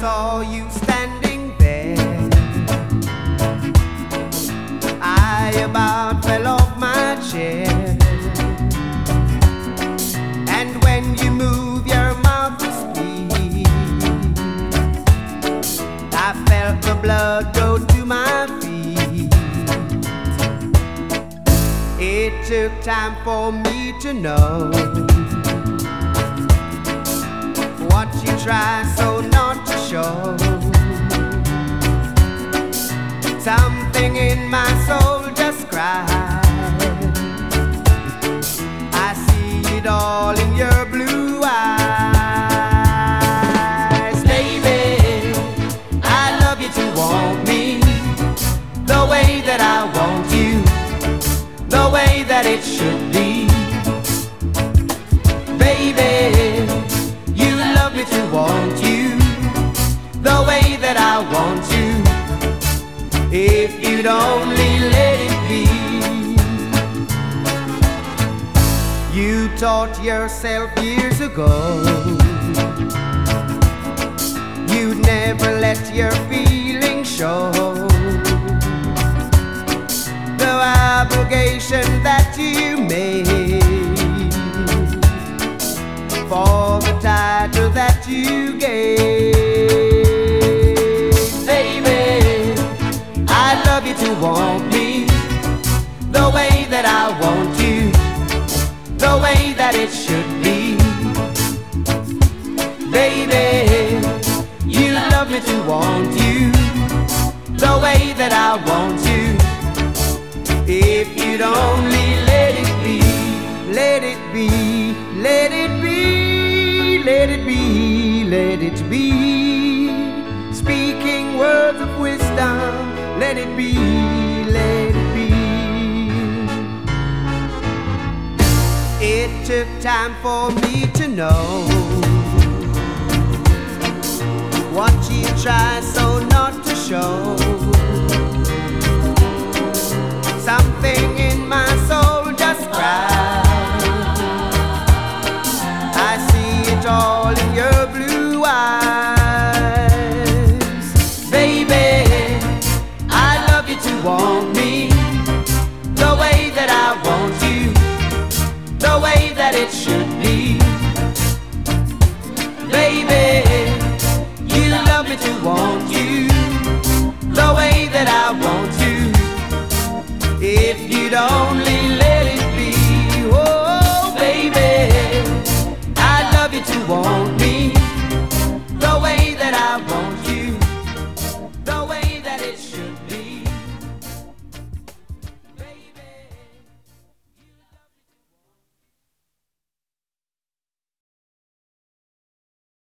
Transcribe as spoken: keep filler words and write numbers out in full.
saw you standing there, I about fell off my chair. And when you move your mouth to speak, I felt the blood go to my feet. It took time for me to know what you try so not to show. Something in my soul just cried. I see it all in your blue eyes. Baby, I love you to want me the way that I want you, the way that it should be. Baby, you love me to want you the way that I want you, if you'd only let it be. You taught yourself years ago you'd never let your feelings show. The obligation that you made for the title that you gave. Baby, I love you to want me the way that I want you, the way that it should be. Baby, you love me to want you the way that I want you, if you'd only let it be. Let it be, let it be, let it be, let it be. Speaking words of wisdom, let it be, let it be. It took time for me to know what you try so not to show. Something in my soul just cried. I see it all in your blue eyes. Baby, I love you to want me the way that I want you, the way that it should be.